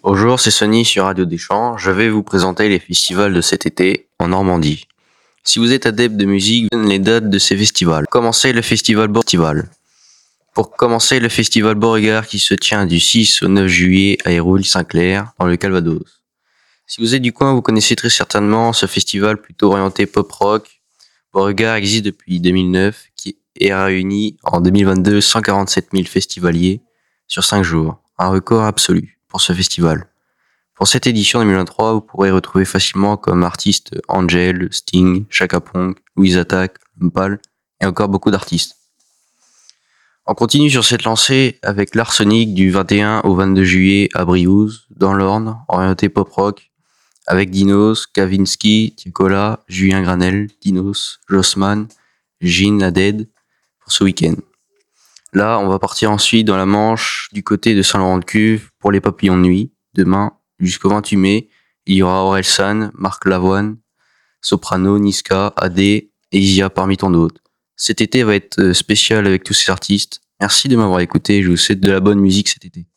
Bonjour, c'est Sonny sur Radio Deschamps. Je vais vous présenter les festivals de cet été en Normandie. Si vous êtes adepte de musique, donne les dates de ces festivals. Commencez le festival Festival. Pour commencer, le festival Beauregard qui se tient du 6 au 9 juillet à Hérouville-Saint-Clair, dans le Calvados. Si vous êtes du coin, vous connaissez très certainement ce festival plutôt orienté pop-rock. Beauregard existe depuis 2009 et a réuni en 2022 147 000 festivaliers sur 5 jours, un record absolu pour ce festival. Pour cette édition 2023, vous pourrez retrouver facilement comme artistes Angel, Sting, Chaka Ponk, Louise Attaque, Lumpal et encore beaucoup d'artistes. On continue sur cette lancée avec l'Arsenic du 21 au 22 juillet à Briouze, dans l'Orne, orienté pop-rock, avec Dinos, Kavinsky, Tiakola, Julien Granel, Dinos, Jossman, Jean Haddad pour ce week-end. Là, on va partir ensuite dans la Manche, du côté de Saint-Laurent-de-Cuve pour les Papillons de Nuit. Demain, jusqu'au 28 mai, il y aura Orelsan, Marc Lavoine, Soprano, Niska, AD et Isia parmi tant d'autres. Cet été va être spécial avec tous ces artistes. Merci de m'avoir écouté, je vous souhaite de la bonne musique cet été.